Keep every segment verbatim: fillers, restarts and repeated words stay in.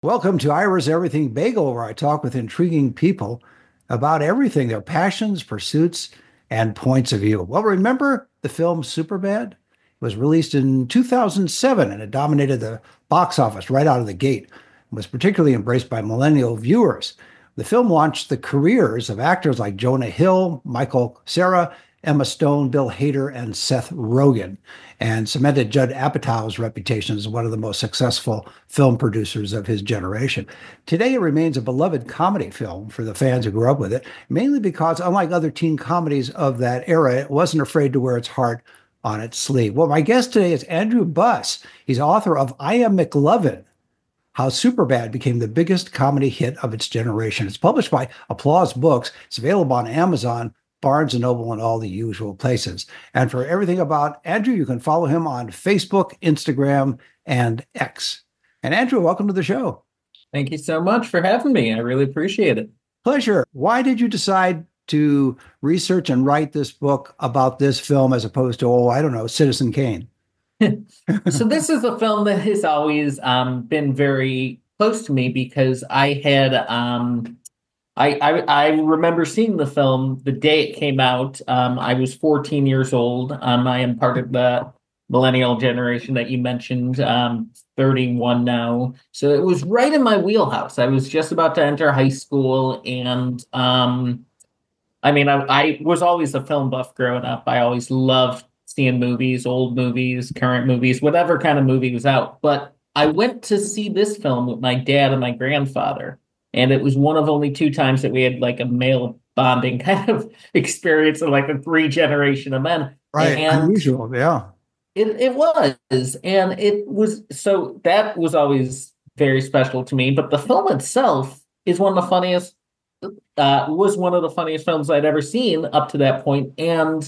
Welcome to Ira's Everything Bagel, where I talk with intriguing people about everything, their passions, pursuits, and points of view. Well, remember the film Superbad? It was released in two thousand seven and it dominated the box office right out of the gate and was particularly embraced by millennial viewers. The film launched the careers of actors like Jonah Hill, Michael Cera, Emma Stone, Bill Hader, and Seth Rogen, and cemented Judd Apatow's reputation as one of the most successful film producers of his generation. Today, it remains a beloved comedy film for the fans who grew up with it, mainly because, unlike other teen comedies of that era, it wasn't afraid to wear its heart on its sleeve. Well, my guest today is Andrew Buss. He's author of I Am McLovin, How Superbad Became the Biggest Comedy Hit of Its Generation. It's published by Applause Books. It's available on Amazon, Barnes and Noble, and all the usual places. And for everything about Andrew, you can follow him on Facebook, Instagram, and X. And Andrew, welcome to the show. Thank you so much for having me. I really appreciate it. Pleasure. Why did you decide to research and write this book about this film as opposed to, oh, I don't know, Citizen Kane? So this is a film that has always um, been very close to me because I had um, I, I I remember seeing the film the day it came out. Um, I was fourteen years old. Um, I am part of the millennial generation that you mentioned, um, thirty-one now. So it was right in my wheelhouse. I was just about to enter high school, and um, I mean, I, I was always a film buff growing up. I always loved seeing movies, old movies, current movies, whatever kind of movie was out. But I went to see this film with my dad and my grandfather. And it was one of only two times that we had like a male bonding kind of experience of like a three generation of men. Right. And unusual. Yeah. It, it was. And it was, so that was always very special to me. But the film itself is one of the funniest, uh, was one of the funniest films I'd ever seen up to that point. And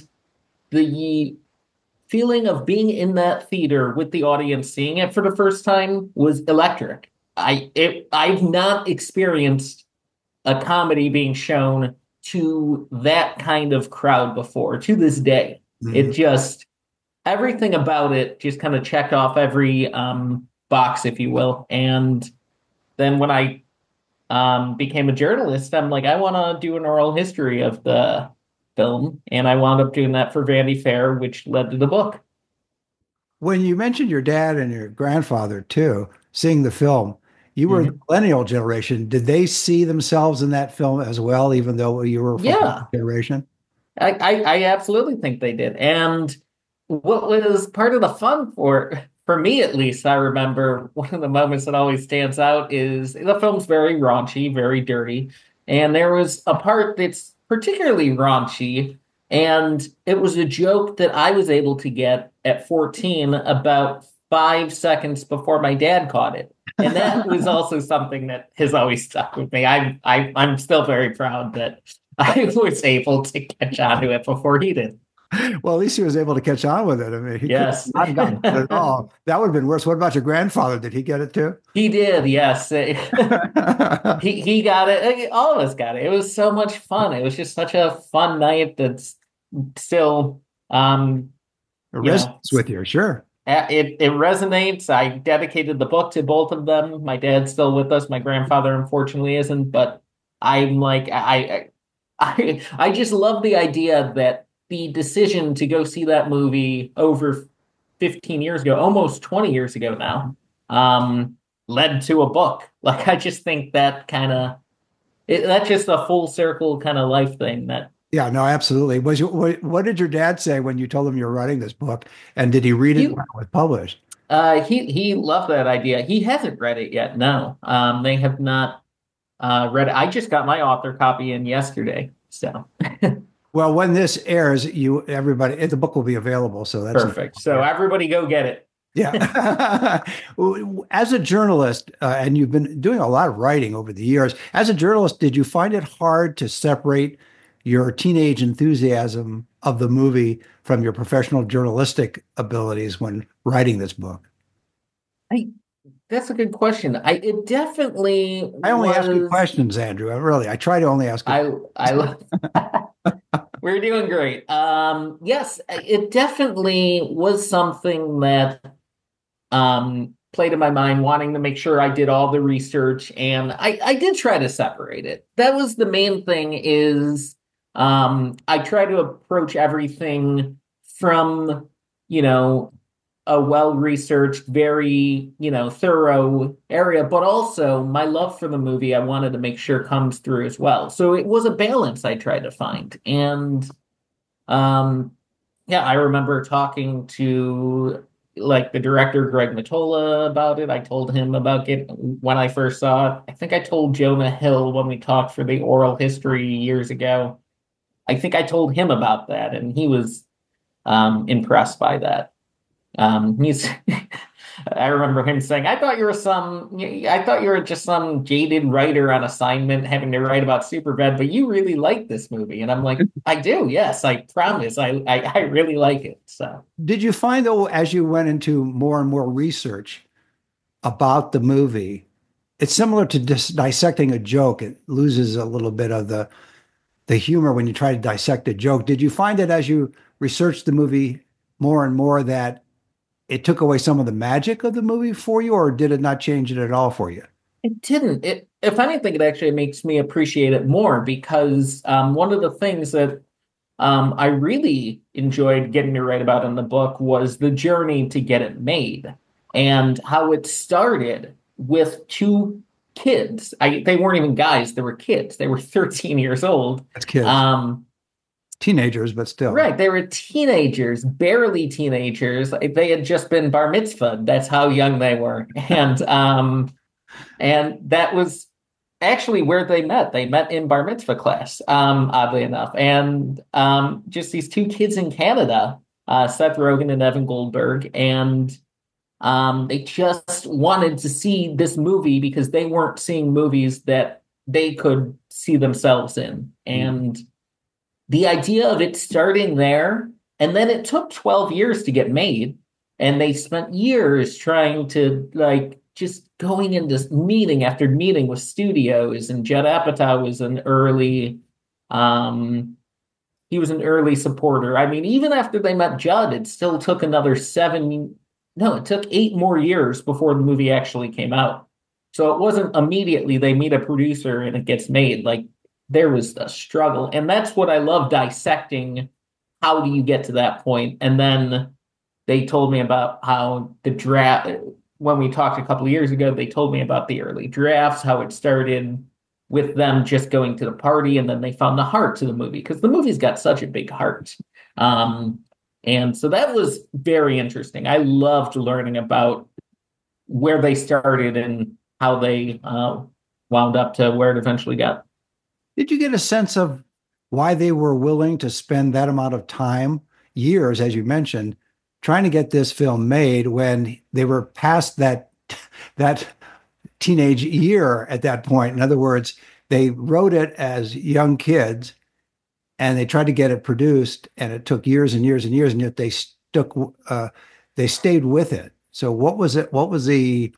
the feeling of being in that theater with the audience seeing it for the first time was electric. I it, I've not experienced a comedy being shown to that kind of crowd before, to this day. Mm-hmm. It just, everything about it just kind of checked off every um, box, if you will. And then when I um, became a journalist, I'm like, I want to do an oral history of the film. And I wound up doing that for Vanity Fair, which led to the book. When you mentioned your dad and your grandfather, too, seeing the film, you were mm-hmm. the millennial generation. Did they see themselves in that film as well, even though you were from yeah. the generation? I, I, I absolutely think they did. And what was part of the fun for, for me, at least, I remember one of the moments that always stands out is the film's very raunchy, very dirty. And there was a part that's particularly raunchy. And it was a joke that I was able to get at fourteen about five seconds before my dad caught it. And that was also something that has always stuck with me. I, I, I'm still very proud that I was able to catch on to it before he did. Well, at least he was able to catch on with it. I mean, he yes. I've gotten it at all. That would have been worse. What about your grandfather? Did he get it too? He did, yes. he he got it. All of us got it. It was so much fun. It was just such a fun night that's still um it resonates with you, sure. It it resonates. I dedicated the book to both of them. My dad's still with us. My grandfather, unfortunately, isn't. But I'm like, I, I, I just love the idea that the decision to go see that movie over fifteen years ago, almost twenty years ago now, um, led to a book. Like, I just think that kind of, that's just a full circle kind of life thing that. Yeah, no, absolutely. Was you, what, what did your dad say when you told him you were writing this book? And did he read it he, when it was published? Uh, he he loved that idea. He hasn't read it yet. No, um, they have not uh, read it. I just got my author copy in yesterday. So, well, when this airs, you everybody the book will be available. So that's perfect. So everybody go get it. Yeah. As a journalist, uh, and you've been doing a lot of writing over the years. As a journalist, did you find it hard to separate your teenage enthusiasm of the movie from your professional journalistic abilities when writing this book? I, that's a good question. I it definitely. I only was, ask you questions, Andrew. I really, I try to only ask. You I I. We're doing great. Um, yes, it definitely was something that um, played in my mind, wanting to make sure I did all the research, and I, I did try to separate it. That was the main thing is um, I try to approach everything from, you know, a well-researched, very, you know, thorough area, but also my love for the movie I wanted to make sure comes through as well. So it was a balance I tried to find. And um, yeah, I remember talking to like the director Greg Mottola about it. I told him about it when I first saw it. I think I told Jonah Hill when we talked for the oral history years ago. I think I told him about that, and he was um, impressed by that. Um, he's, I remember him saying, "I thought you were some, I thought you were just some jaded writer on assignment having to write about Superbad, but you really like this movie." And I'm like, "I do, yes, I promise, I, I, I really like it." So, Did you find though, as you went into more and more research about the movie, it's similar to dis- dissecting a joke. It loses a little bit of the the humor when you try to dissect a joke. Did you find that as you researched the movie more and more that it took away some of the magic of the movie for you, or did it not change it at all for you? it didn't. It, if anything, it actually makes me appreciate it more because um, one of the things that um, I really enjoyed getting to write about in the book was the journey to get it made and how it started with two kids. I, they weren't even guys, they were kids. They were thirteen years old. As kids, Um, teenagers, but still. right, they were teenagers, barely teenagers. They had just been bar mitzvahed. That's how young they were. And um, and that was actually where they met. They met in bar mitzvah class, um, oddly enough. And um, just these two kids in Canada, uh, Seth Rogen and Evan Goldberg, and um, they just wanted to see this movie because they weren't seeing movies that they could see themselves in. And the idea of it starting there, and then it took twelve years to get made, and they spent years trying to like just going into meeting after meeting with studios, and Judd Apatow was an early um he was an early supporter. I mean, even after they met Judd, it still took another seven no, it took eight more years before the movie actually came out. So it wasn't immediately they meet a producer and it gets made. Like there was a struggle. And that's what I love dissecting. How do you get to that point? And then they told me about how the draft, when we talked a couple of years ago, they told me about the early drafts, how it started with them just going to the party, and then they found the heart to the movie because the movie's got such a big heart. Um, and so that was very interesting. I loved learning about where they started and how they uh, wound up to where it eventually got. Did you get a sense of why they were willing to spend that amount of time, years, as you mentioned, trying to get this film made when they were past that that teenage year at that point? In other words, they wrote it as young kids and they tried to get it produced, and it took years and years and years, and yet they stuck uh, they stayed with it. So what was it? What was the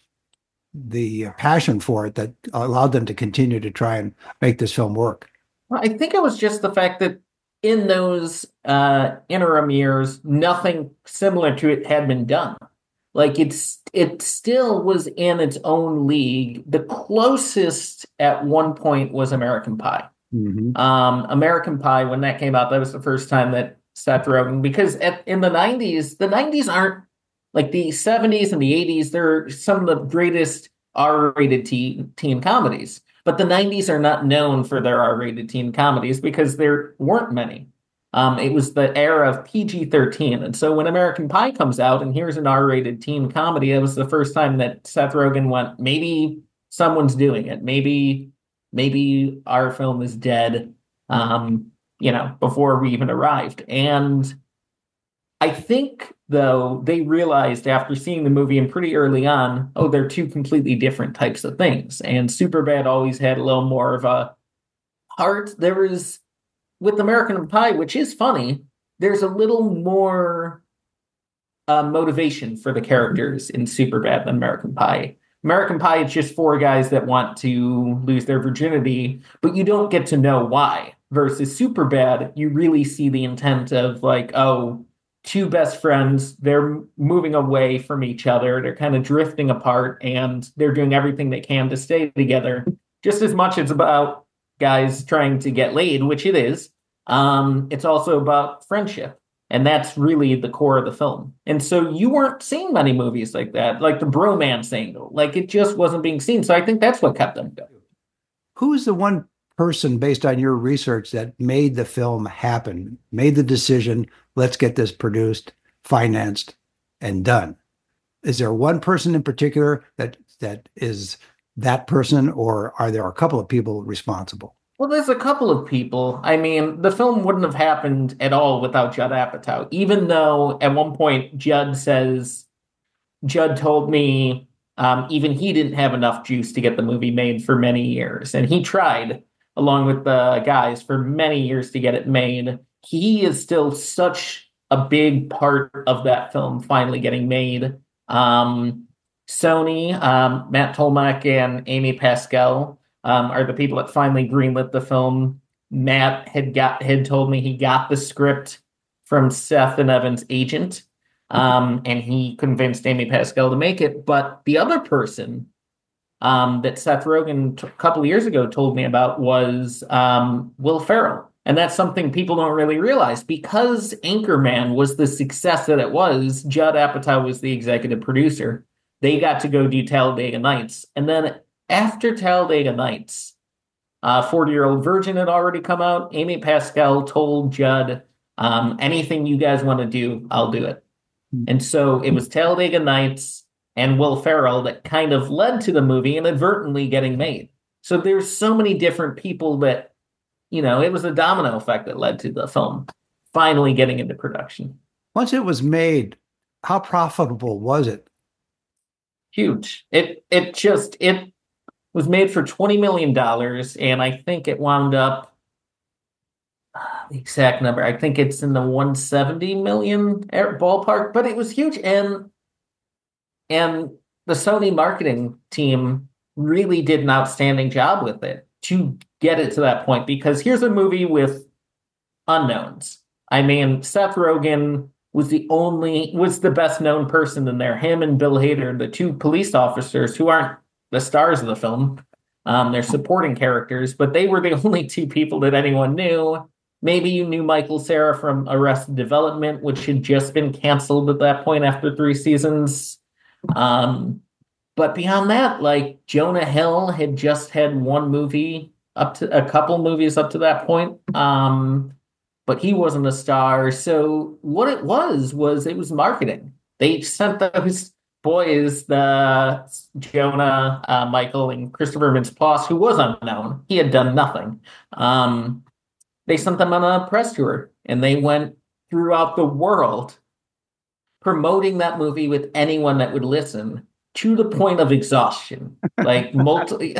the passion for it that allowed them to continue to try and make this film work? Well, I think it was just the fact that in those uh, interim years, nothing similar to it had been done. Like it's it still was in its own league. The closest at one point was American Pie. Mm-hmm. Um, American Pie, when that came out, that was the first time that Seth Rogen, because at, in the nineties, the nineties aren't like the seventies and the eighties. They're some of the greatest R-rated teen, teen comedies. But the nineties are not known for their R-rated teen comedies because there weren't many. Um, it was the era of P G thirteen. And so when American Pie comes out and here's an R-rated teen comedy, it was the first time that Seth Rogen went, maybe someone's doing it. Maybe, maybe our film is dead, um, you know, before we even arrived. And I think, though, they realized after seeing the movie and pretty early on, oh, they're two completely different types of things. And Superbad always had a little more of a heart. There was, with American Pie, which is funny, there's a little more uh, motivation for the characters in Superbad than American Pie. American Pie, it's just four guys that want to lose their virginity, but you don't get to know why. Versus Superbad, you really see the intent of like, oh, two best friends. They're moving away from each other. They're kind of drifting apart, and they're doing everything they can to stay together. Just as much as about guys trying to get laid, which it is, um, it's also about friendship. And that's really the core of the film. And so you weren't seeing many movies like that, like the bromance angle. Like it just wasn't being seen. So I think that's what kept them going. Who's the one person, based on your research, that made the film happen, made the decision, let's get this produced, financed, and done? Is there one person in particular that that is that person, or are there a couple of people responsible? Well, there's a couple of people. I mean, the film wouldn't have happened at all without Judd Apatow, even though at one point Judd says, Judd told me um, even he didn't have enough juice to get the movie made for many years. And he tried, along with the guys, for many years to get it made. He is still such a big part of that film finally getting made. Um, Sony, um, Matt Tolmach, and Amy Pascal um, are the people that finally greenlit the film. Matt had got had told me he got the script from Seth and Evan's agent, um, and he convinced Amy Pascal to make it. But the other person um, that Seth Rogen t- a couple of years ago told me about was um, Will Ferrell. And that's something people don't really realize. Because Anchorman was the success that it was, Judd Apatow was the executive producer. They got to go do Talladega Nights. And then after Talladega Nights, uh, forty-Year-Old Virgin had already come out. Amy Pascal told Judd, um, anything you guys want to do, I'll do it. And so it was Talladega Nights and Will Ferrell that kind of led to the movie inadvertently getting made. So there's so many different people that, you know, it was a domino effect that led to the film finally getting into production. Once it was made, how profitable was it? Huge. It it just it was made for twenty million dollars, and I think it wound up uh, the exact number. I think it's in the one hundred seventy million ballpark, but it was huge. And and the Sony marketing team really did an outstanding job with it to get it to that point, because here's a movie with unknowns. I mean, Seth Rogen was the only, was the best known person in there. Him and Bill Hader, the two police officers who aren't the stars of the film. Um, they're supporting characters, but they were the only two people that anyone knew. Maybe you knew Michael Cera from Arrested Development, which had just been canceled at that point after three seasons. Um, but beyond that, like Jonah Hill had just had one movie up to a couple movies up to that point. Um, but he wasn't a star. So what it was, was it was marketing. They sent those boys, the Jonah, uh, Michael, and Christopher Mintz-Plasse, who was unknown. He had done nothing. Um, they sent them on a press tour, and they went throughout the world promoting that movie with anyone that would listen, to the point of exhaustion. Like multi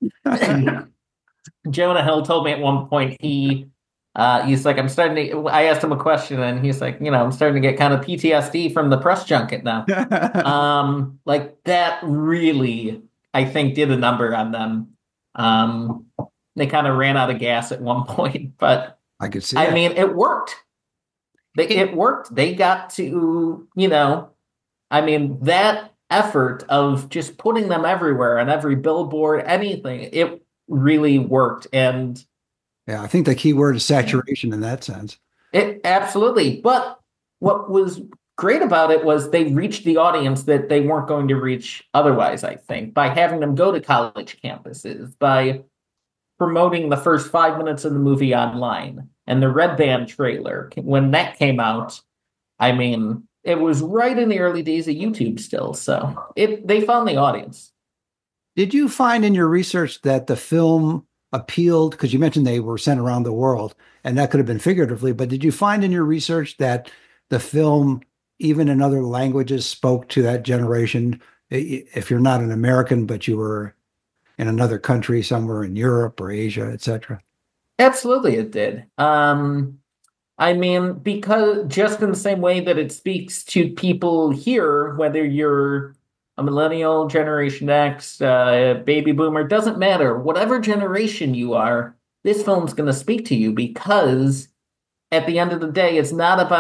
Jonah Hill told me at one point he uh, he's like, I'm starting to. I asked him a question, and he's like, you know, I'm starting to get kind of P T S D from the press junket now. um, like that really, I think, did a number on them. Um, they kind of ran out of gas at one point, but I could see. I it. mean, it worked. They, it worked. They got to, you know, I mean, that effort of just putting them everywhere on every billboard, anything, it really worked. And yeah, I think the key word is saturation in that sense. It absolutely. But what was great about it was they reached the audience that they weren't going to reach otherwise, I think, by having them go to college campuses, by promoting the first five minutes of the movie online. And the Red Band trailer, when that came out, I mean, it was right in the early days of YouTube still. So it they found the audience. Did you find in your research that the film appealed, because you mentioned they were sent around the world, and that could have been figuratively, but did you find in your research that the film, even in other languages, spoke to that generation? If you're not an American, but you were in another country, somewhere in Europe or Asia, et cetera? Absolutely, it did. Um, I mean, because just in the same way that it speaks to people here, whether you're a millennial, Generation X, uh, baby boomer, doesn't matter. Whatever generation you are, this film's going to speak to you, because at the end of the day, it's not about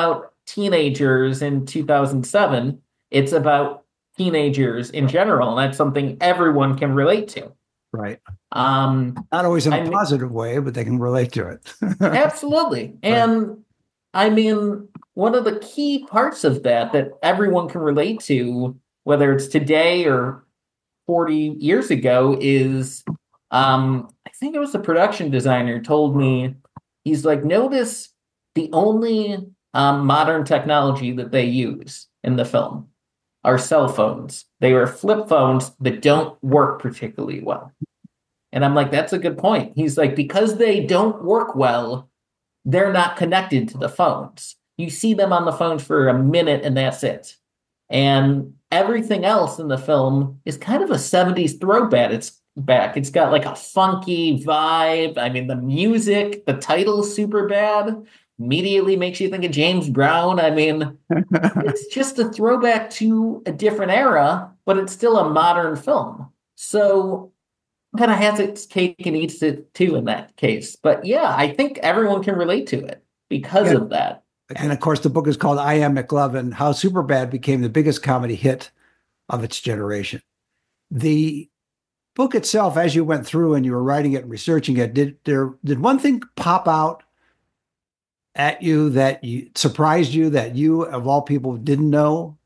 teenagers in two thousand seven. It's about teenagers in general, and that's something everyone can relate to. Right. Um, Not always in a I mean, positive way, but they can relate to it. absolutely. Right. And I mean, one of the key parts of that that everyone can relate to, whether it's today or forty years ago, is um, I think it was the production designer told me, he's like, notice the only um, modern technology that they use in the film are cell phones. They are flip phones that don't work particularly well. And I'm like, that's a good point. He's like, because they don't work well, they're not connected to the phones. You see them on the phones for a minute and that's it. And everything else in the film is kind of a seventies throwback. It's back. It's got like a funky vibe. I mean, the music, the title's super bad. Immediately makes you think of James Brown. I mean, it's just a throwback to a different era, but it's still a modern film. So kind of has its cake and eats it too in that case. But yeah, I think everyone can relate to it because Yeah. of that. And of course, the book is called I Am McLovin, How Superbad Became the Biggest Comedy Hit of Its Generation. The book itself, as you went through and you were writing it and researching it, did there did one thing pop out at you that you surprised you that you, of all people, didn't know?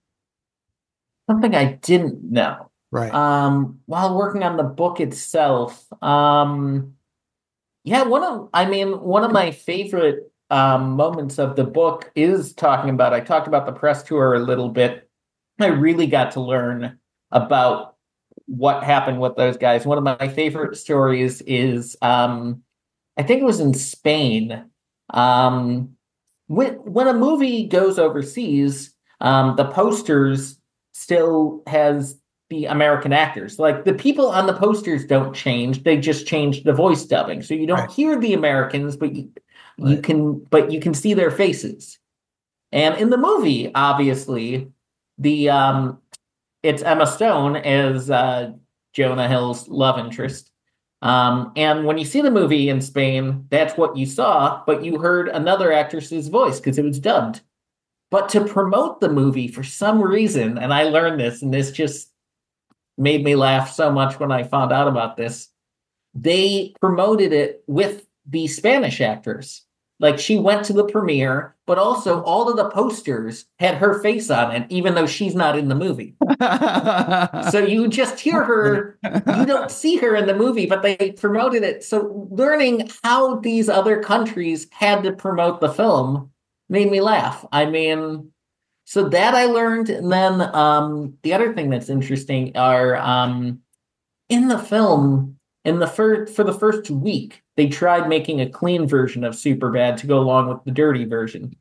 Something I didn't know. Right. Um, while working on the book itself, um, yeah, one of I mean, one of my favorite um, moments of the book is talking about. I talked about the press tour a little bit. I really got to learn about what happened with those guys. One of my favorite stories is, um, I think it was in Spain. Um, when when a movie goes overseas, um, the posters still has the American actors. Like the people on the posters don't change; they just change the voice dubbing, so you don't Right. hear the Americans, but you you Right. can but you can see their faces. And in the movie, obviously, the um, it's Emma Stone as uh, Jonah Hill's love interest. Um, and when you see the movie in Spain, that's what you saw, but you heard another actress's voice because it was dubbed. But to promote the movie for some reason, and I learned this, and this just made me laugh so much when I found out about this, they promoted it with the Spanish actors. Like she went to the premiere, but also all of the posters had her face on it, even though she's not in the movie. So you just hear her, you don't see her in the movie, but they promoted it. So learning how these other countries had to promote the film made me laugh. I mean, so that I learned. And then um, the other thing that's interesting are um, in the film, in the first for the first week, they tried making a clean version of Superbad to go along with the dirty version.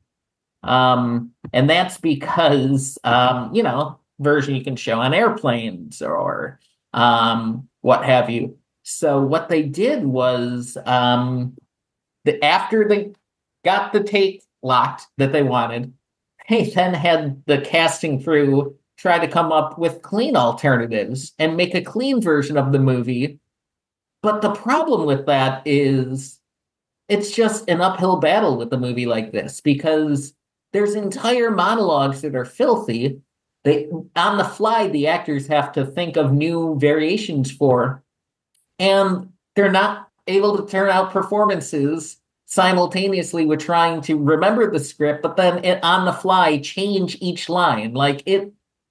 Um, and that's because um, you know, version you can show on airplanes or um what have you. So what they did was um the after they got the take locked that they wanted, they then had the casting crew try to come up with clean alternatives and make a clean version of the movie. But the problem with that is it's just an uphill battle with a movie like this because there's entire monologues that are filthy. They on the fly, the actors have to think of new variations for, and they're not able to turn out performances simultaneously with trying to remember the script, but then it, on the fly change each line. Like it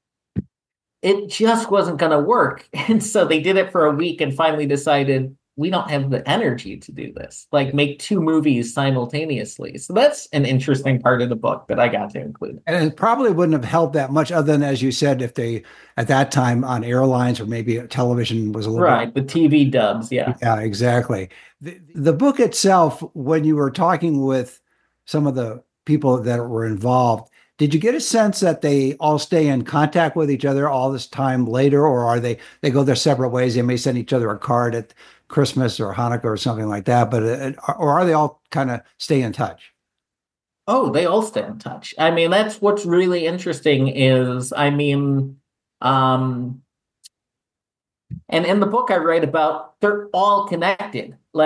it just wasn't going to work. And so they did it for a week and finally decided we don't have the energy to do this, like make two movies simultaneously. So that's an interesting part of the book that I got to include. And it probably wouldn't have helped that much, other than, as you said, if they, at that time on airlines or maybe television was a little Right, bit. the T V dubs, yeah. Yeah, exactly. The, the book itself, when you were talking with some of the people that were involved, did you get a sense that they all stay in contact with each other all this time later, or are they they go their separate ways? They may send each other a card at Christmas or Hanukkah or something like that, but uh, or are they all kind of stay in touch? Oh, they all stay in touch. I mean, that's what's really interesting is, I mean, um, and in the book I write about, they're all connected. Like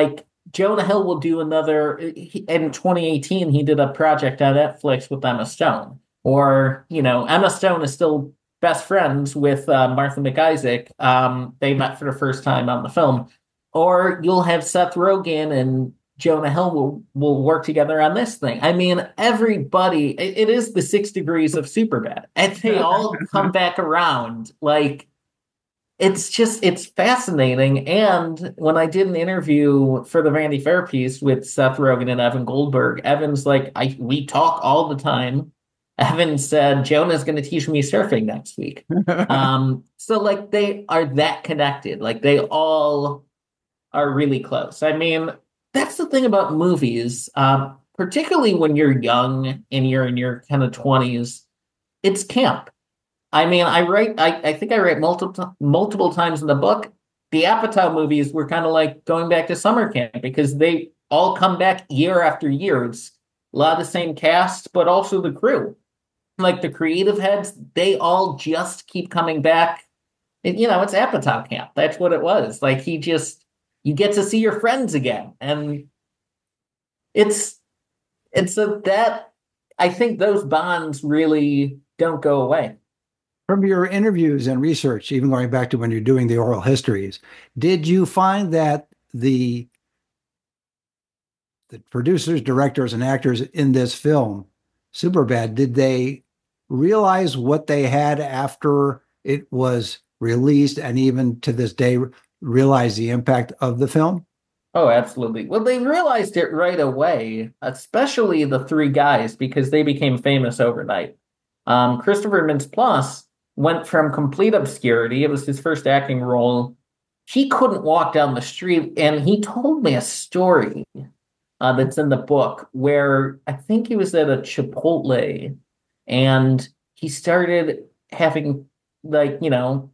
Jonah Hill will do another. He, in twenty eighteen, he did a project on Netflix with Emma Stone. Or, you know, Emma Stone is still best friends with uh, Martha McIsaac. Um, they met for the first time on the film. Or you'll have Seth Rogen and Jonah Hill will, will work together on this thing. I mean, everybody, it, it is the six degrees of Superbad. And they all come back around. Like, it's just it's fascinating. And when I did an interview for the Vanity Fair piece with Seth Rogen and Evan Goldberg, Evan's like, I we talk all the time. Evan said Jonah's going to teach me surfing next week. Um, so like they are that connected. Like they all are really close. I mean, that's the thing about movies, um, particularly when you're young and you're in your kind of twenties. It's camp. I mean, I write. I, I think I write multiple multiple times in the book. The Apatow movies were kind of like going back to summer camp because they all come back year after year. It's a lot of the same cast, but also the crew. Like the creative heads, they all just keep coming back. And, you know, it's Apatow camp. That's what it was. Like he just, you get to see your friends again, and it's it's a that I think those bonds really don't go away. From your interviews and research, even going back to when you're doing the oral histories, did you find that the the producers, directors, and actors in this film, Superbad, did they realize what they had after it was released, and even to this day realize the impact of the film? Oh, absolutely. Well, they realized it right away, especially the three guys, because they became famous overnight. Um, Christopher Mintz-Plasse went from complete obscurity. It was his first acting role. He couldn't walk down the street, and he told me a story uh, that's in the book where I think he was at a Chipotle, and he started having, like, you know,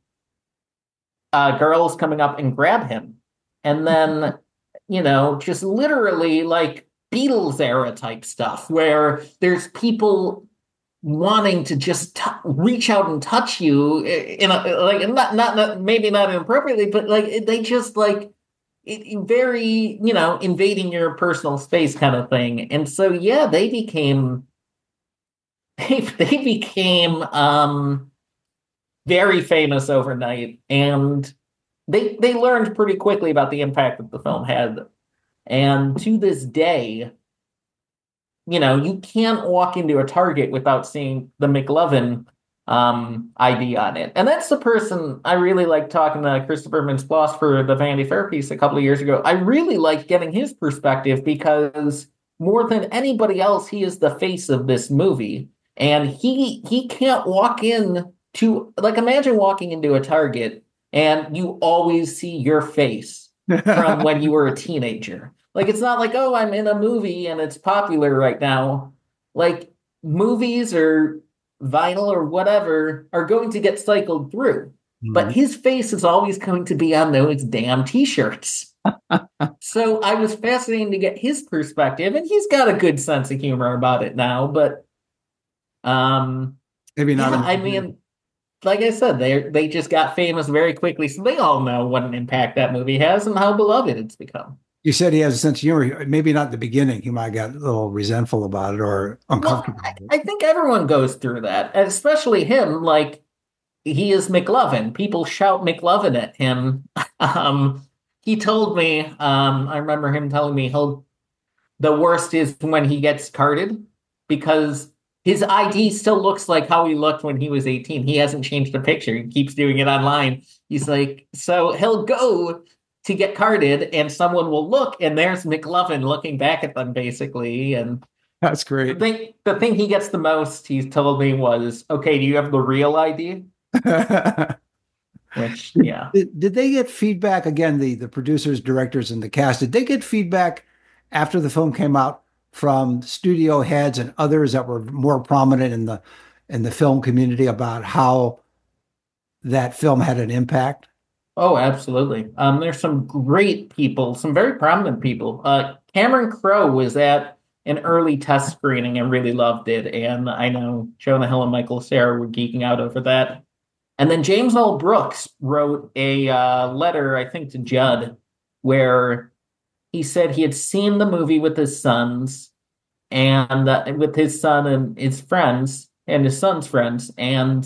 uh, girls coming up and grab him. And then, you know, just literally like Beatles era type stuff where there's people wanting to just t- reach out and touch you in a like not, not not maybe not inappropriately, but like they just like it, very you know invading your personal space kind of thing. And so yeah, they became they they became um very famous overnight, and they they learned pretty quickly about the impact that the film had. And to this day, you know, you can't walk into a Target without seeing the McLovin um, I D on it. And that's the person I really like talking to Christopher Mintz-Plasse for the Vanity Fair piece a couple of years ago. I really like getting his perspective because more than anybody else, he is the face of this movie. And he he can't walk in to, like, imagine walking into a Target and you always see your face from when you were a teenager. Like, it's not like, oh, I'm in a movie and it's popular right now. Like, movies or vinyl or whatever are going to get cycled through. Mm-hmm. But his face is always going to be on those damn t-shirts. So I was fascinated to get his perspective, and he's got a good sense of humor about it now. But um, maybe not. Yeah, I mean, like I said, they they just got famous very quickly, so they all know what an impact that movie has and how beloved it's become. You said he has a sense of humor. Maybe not in the beginning. He might have got a little resentful about it or uncomfortable. Well, I, I think everyone goes through that, especially him. Like, he is McLovin. People shout McLovin at him. um, he told me, um, I remember him telling me he'll, the worst is when he gets carded because his I D still looks like how he looked when he was eighteen. He hasn't changed the picture. He keeps doing it online. He's like, so he'll go to get carded, and someone will look, and there's McLovin looking back at them, basically. And that's great. The thing, the thing he gets the most, he's told me, was, okay, do you have the real I D? Which, yeah. Did, did they get feedback, again, the, the producers, directors, and the cast, did they get feedback after the film came out from studio heads and others that were more prominent in the in the film community about how that film had an impact? Oh, absolutely. Um, there's some great people, some very prominent people. Uh, Cameron Crowe was at an early test screening and really loved it. And I know Jonah Hill and Michael Cera were geeking out over that. And then James L. Brooks wrote a uh, letter, I think, to Judd, where he said he had seen the movie with his sons and uh, with his son and his friends and his son's friends. And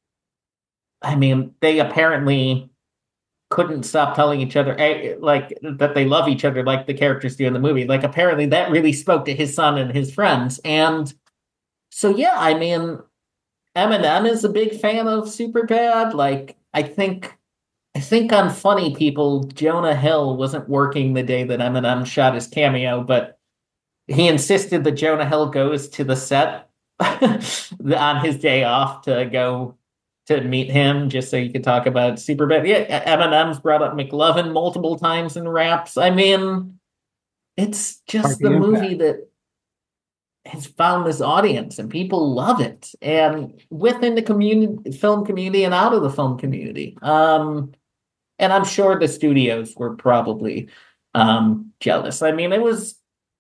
I mean, they apparently couldn't stop telling each other eh, like that they love each other like the characters do in the movie. Like apparently that really spoke to his son and his friends. And so yeah, I mean, Eminem is a big fan of Superbad. Like I think I think on Funny People, Jonah Hill wasn't working the day that Eminem shot his cameo, but he insisted that Jonah Hill goes to the set on his day off to go to meet him just so you could talk about Superbad. Yeah, Eminem's brought up McLovin multiple times in raps. I mean, it's just the movie that has found this audience and people love it. And within the community, film community and out of the film community. Um, and I'm sure the studios were probably um, jealous. I mean, it was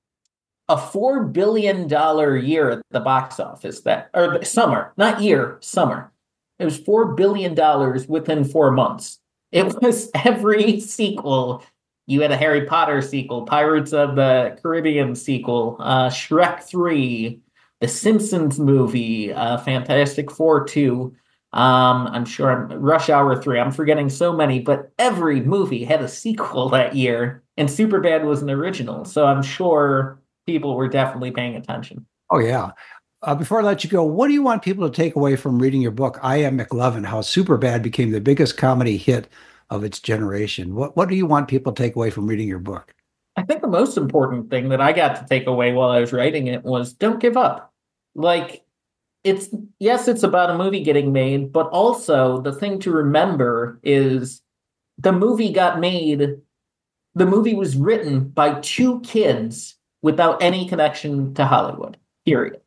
a four billion dollars year at the box office that, or summer, not year, summer. It was four billion dollars within four months. It was every sequel. You had a Harry Potter sequel, Pirates of the Caribbean sequel, uh, Shrek three, The Simpsons movie, uh, Fantastic Four two. Um, I'm sure I'm, Rush Hour three. I'm forgetting so many, but every movie had a sequel that year, and Superbad was an original. So I'm sure people were definitely paying attention. Oh, yeah. Uh, before I let you go, what do you want people to take away from reading your book, I Am McLovin, How Superbad Became the Biggest Comedy Hit of Its Generation? What, what do you want people to take away from reading your book? I think the most important thing that I got to take away while I was writing it was don't give up. Like, it's, yes, it's about a movie getting made, but also the thing to remember is the movie got made, the movie was written by two kids without any connection to Hollywood, period.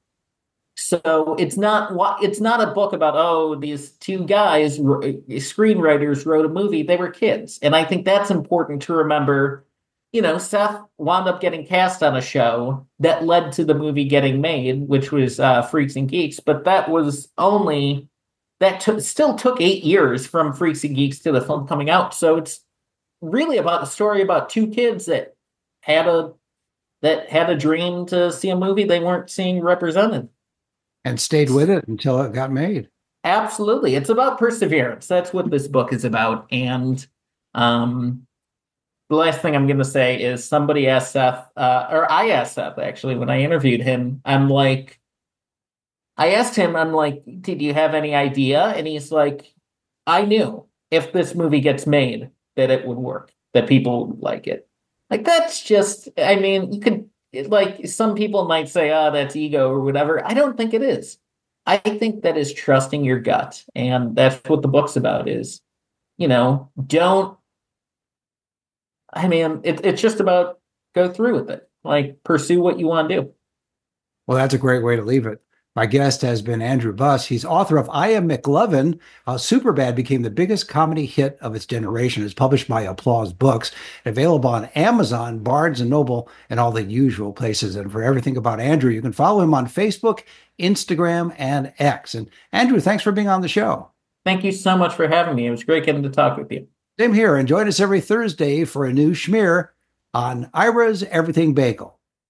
So it's not it's not a book about, oh, these two guys, screenwriters, wrote a movie. They were kids. And I think that's important to remember. You know, Seth wound up getting cast on a show that led to the movie getting made, which was uh, Freaks and Geeks. But that was only, that took, still took eight years from Freaks and Geeks to the film coming out. So it's really about a story about two kids that had a, that had a dream to see a movie they weren't seeing represented. And stayed with it until it got made. Absolutely. It's about perseverance. That's what this book is about. And um, the last thing I'm going to say is somebody asked Seth, uh, or I asked Seth, actually, when I interviewed him, I'm like, I asked him, I'm like, did you have any idea? And he's like, I knew if this movie gets made that it would work, that people would like it. Like, that's just, I mean, you could, It, like some people might say, oh, that's ego or whatever. I don't think it is. I think that is trusting your gut. And that's what the book's about is, you know, don't, I mean, it, it's just about go through with it. Like pursue what you want to do. Well, that's a great way to leave it. My guest has been Andrew Buss. He's author of I Am McLovin, How Superbad Became the Biggest Comedy Hit of Its Generation. It's published by Applause Books, available on Amazon, Barnes and Noble, and all the usual places. And for everything about Andrew, you can follow him on Facebook, Instagram, and X. And Andrew, thanks for being on the show. Thank you so much for having me. It was great getting to talk with you. Same here. And join us every Thursday for a new schmear on Ira's Everything Bagel.